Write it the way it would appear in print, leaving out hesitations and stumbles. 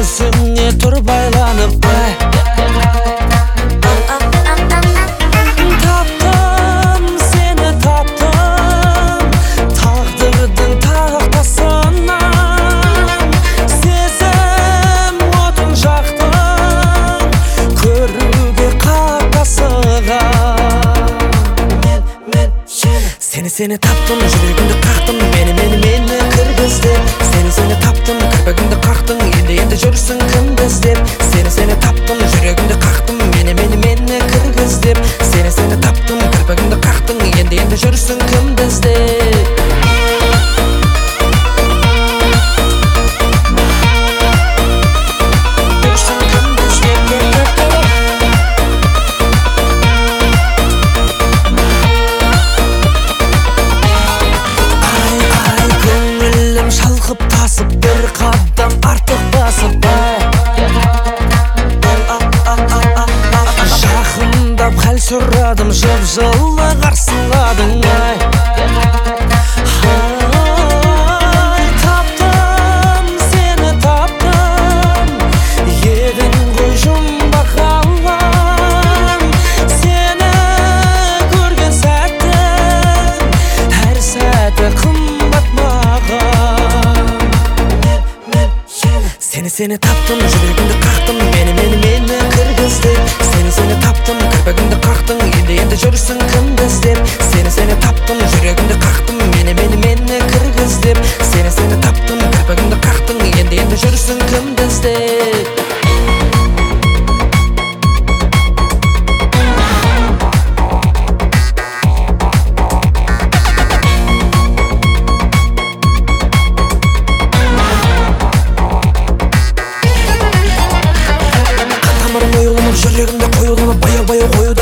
көзіңе тұр байланып таптым, сені таптым тағдырдың тақтасынан сезім отын жақтым көруге қапасыған сені таптым жүрегімді қақтым мені кіргізді сені таптым кірпігімді қақтың енді жүрсің кімді іздеп сені таптым жүрегімді қақтым мені кіргізді сені таптым кірпігімді қақтың енді жүрсің кімді іздеп бір қадам артық басып жақындап хәл сұрадым жып-жылы қарсыладың таптым, сені таптым едің ғой жұмбақ алам сені көрген сәттің әр сәті қымбат маған сені таптым жүрегімді қақтым мені кіргізді сені таптым кірпігімді қақтың енді жүрсің кімді іздеп сені таптым жүрегімді қақтым мені кіргізді сені таптым кірпігімді қақтың енді жүрсің кімді іздеп жүрегімде қоюланып баяу қоюда